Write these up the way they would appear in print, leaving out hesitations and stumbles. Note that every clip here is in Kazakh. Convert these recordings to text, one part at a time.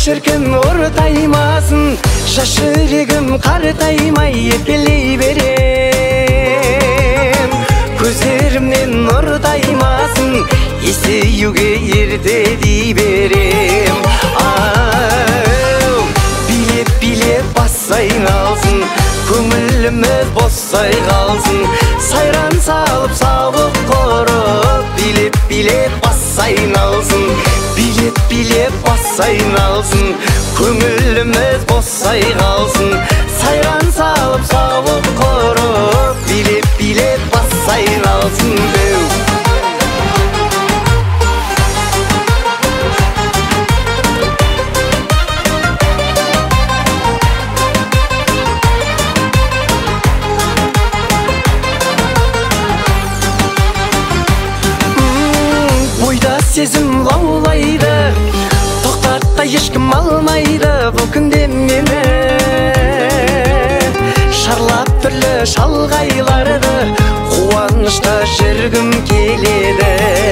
шіркін ортаймасын, жас жүрегім қартаймай еркелей берем. Көздерімнен нұр таймасын, есеюге ерте дей берем. Билеп бас айналсын, көңіліміз босай қалсын. Сайран салып сауық құрып, билеп бас айналсын. Билеп бас айналсын, көңіліміз босай қалсын. Сайран салып сауық құрып, билеп бас айналсын. Сезім лаулайды, тоқтатпай ешкім алмайды бұл күнде мені. Шарлап түрлі шалғайларды қуанышта жүргім келеді.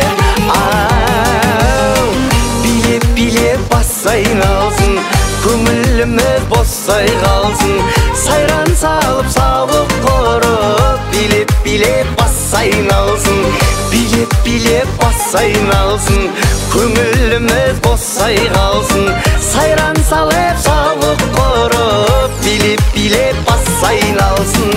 Билеп бас айналсын, көңіліміз босай қалсын. Сайран салып сауық құрып, билеп бас айналсын. Билеп бас айналсын, көңіліміз босай қалсын. Сайран салып сауық құрып, билеп бас айналсын.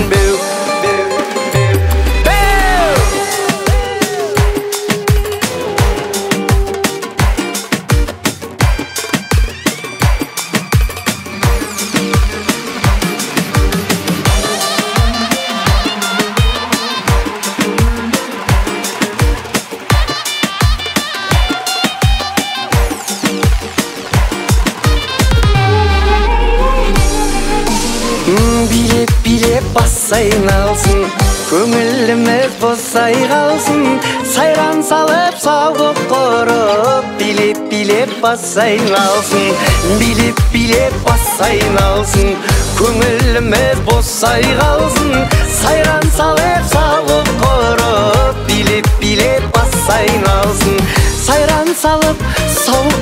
Билеп бас айналсын, көңіліміз босай қалсын. Сайран салып сауық құрып, билеп бас айналсын. Билеп бас айналсын, көңіліміз босай қалсын. Сайран салып сауық құрып, билеп бас айналсын. Сайран салып сауық